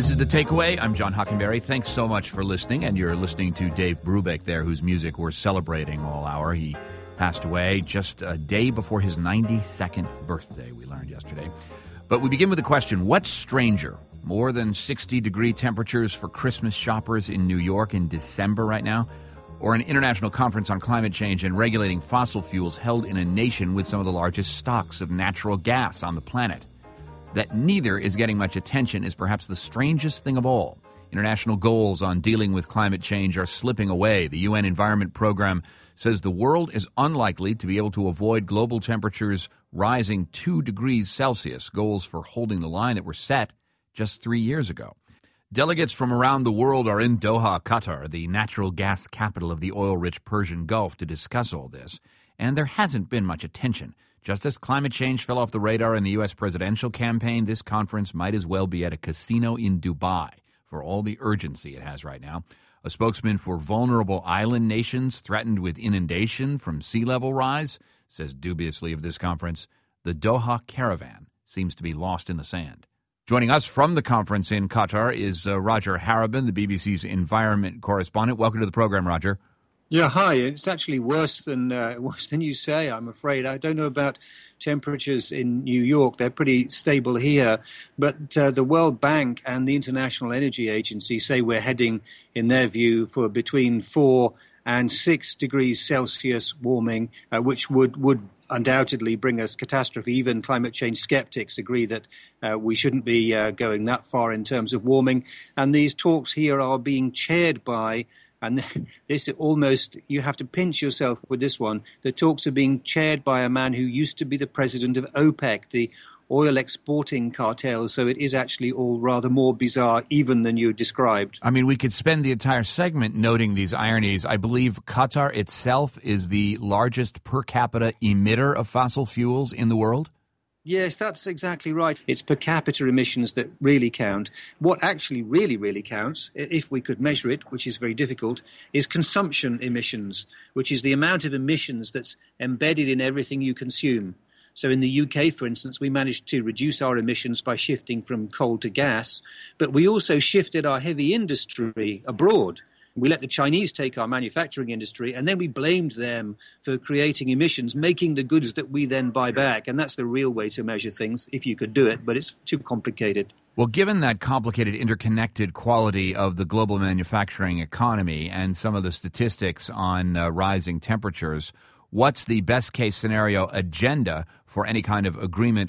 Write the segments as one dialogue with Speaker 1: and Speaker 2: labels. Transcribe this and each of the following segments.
Speaker 1: This is The Takeaway. I'm John Hockenberry. Thanks so much for listening. And you're listening to Dave Brubeck there, whose music we're celebrating all hour. He passed away just a day before his 92nd birthday, we learned yesterday. But we begin with the question, what's stranger? More than 60-degree temperatures for Christmas shoppers in New York in December right now? Or an international conference on climate change and regulating fossil fuels held in a nation with some of the largest stocks of natural gas on the planet? That neither is getting much attention is perhaps the strangest thing of all. International goals on dealing with climate change are slipping away. The UN Environment Program says the world is unlikely to be able to avoid global temperatures rising 2 degrees Celsius, goals for holding the line that were set just 3 years ago. Delegates from around the world are in Doha, Qatar, the natural gas capital of the oil-rich Persian Gulf, to discuss all this. And there hasn't been much attention. Just as climate change fell off the radar in the U.S. presidential campaign, this conference might as well be at a casino in Dubai for all the urgency it has right now. A spokesman for vulnerable island nations threatened with inundation from sea level rise says dubiously of this conference, the Doha caravan seems to be lost in the sand. Joining us from the conference in Qatar is Roger Harabin, the BBC's environment correspondent. Welcome to the program, Roger.
Speaker 2: Yeah, hi. It's actually worse than you say, I'm afraid. I don't know about temperatures in New York. They're pretty stable here. But the World Bank and the International Energy Agency say we're heading, in their view, for between 4 and 6 degrees Celsius warming, which would undoubtedly bring us catastrophe. Even climate change skeptics agree that we shouldn't be going that far in terms of warming. And these talks here are being chaired by, and this almost, you have to pinch yourself with this one, the talks are being chaired by a man who used to be the president of OPEC, the oil exporting cartel. So it is actually all rather more bizarre even than you described.
Speaker 1: I mean, we could spend the entire segment noting these ironies. I believe Qatar itself is the largest per capita emitter of fossil fuels in the world.
Speaker 2: Yes, that's exactly right. It's per capita emissions that really count. What actually really counts, if we could measure it, which is very difficult, is consumption emissions, which is the amount of emissions that's embedded in everything you consume. So in the UK, for instance, we managed to reduce our emissions by shifting from coal to gas, but we also shifted our heavy industry abroad. We let the Chinese take our manufacturing industry, and then we blamed them for creating emissions, making the goods that we then buy back. And that's the real way to measure things, if you could do it, but it's too complicated.
Speaker 1: Well, given that complicated, interconnected quality of the global manufacturing economy and some of the statistics on rising temperatures, what's the best-case scenario agenda for any kind of agreement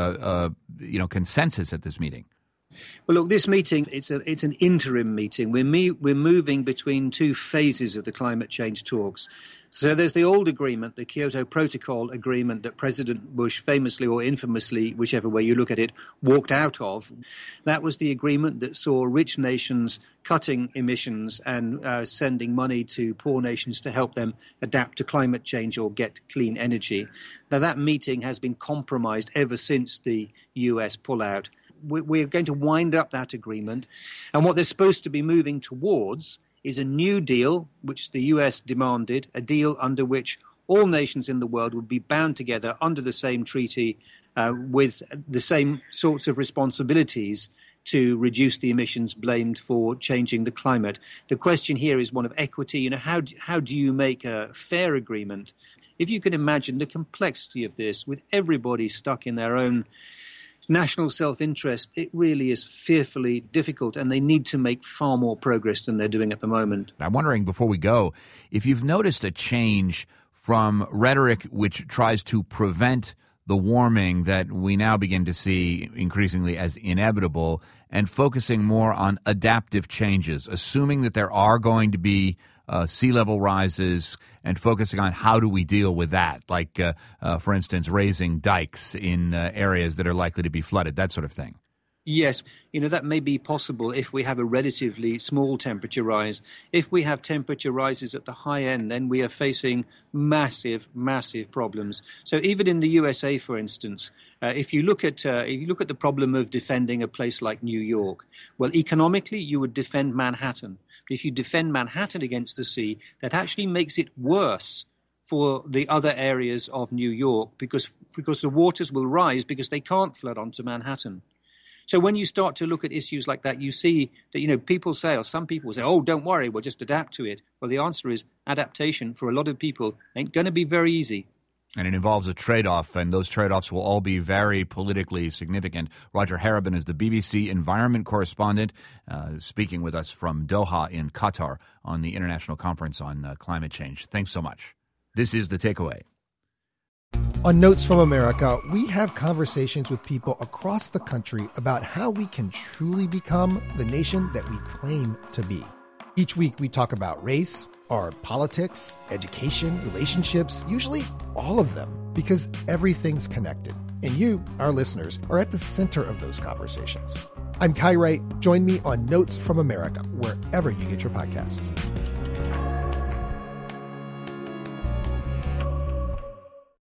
Speaker 1: or consensus at this meeting?
Speaker 2: Well, look, this meeting, it's an interim meeting. We're moving between two phases of the climate change talks. So there's the old agreement, the Kyoto Protocol agreement that President Bush famously or infamously, whichever way you look at it, walked out of. That was the agreement that saw rich nations cutting emissions and sending money to poor nations to help them adapt to climate change or get clean energy. Now, that meeting has been compromised ever since the US pullout. We're going to wind up that agreement. And what they're supposed to be moving towards is a new deal, which the US demanded, a deal under which all nations in the world would be bound together under the same treaty with the same sorts of responsibilities to reduce the emissions blamed for changing the climate. The question here is one of equity. How do you make a fair agreement? If you can imagine the complexity of this, with everybody stuck in their own national self-interest, it really is fearfully difficult, and they need to make far more progress than they're doing at the moment.
Speaker 1: I'm wondering, before we go, if you've noticed a change from rhetoric which tries to prevent the warming that we now begin to see increasingly as inevitable, and focusing more on adaptive changes, assuming that there are going to be sea level rises, and focusing on how do we deal with that, like, for instance, raising dikes in areas that are likely to be flooded, that sort of thing.
Speaker 2: Yes, that may be possible if we have a relatively small temperature rise. If we have temperature rises at the high end, then we are facing massive problems. So even in the USA, for instance, if you look at the problem of defending a place like New York, well, economically, you would defend Manhattan. If you defend Manhattan against the sea, that actually makes it worse for the other areas of New York because the waters will rise because they can't flood onto Manhattan. So when you start to look at issues like that, you see that, people say, or some people say, oh, don't worry, we'll just adapt to it. Well, the answer is adaptation for a lot of people ain't going to be very easy.
Speaker 1: And it involves a trade-off, and those trade-offs will all be very politically significant. Roger Harabin is the BBC environment correspondent, speaking with us from Doha in Qatar on the International Conference on Climate Change. Thanks so much. This is The Takeaway.
Speaker 3: On Notes from America, we have conversations with people across the country about how we can truly become the nation that we claim to be. Each week, we talk about race, our politics, education, relationships, usually all of them, because everything's connected. And you, our listeners, are at the center of those conversations. I'm Kai Wright. Join me on Notes from America, wherever you get your podcasts.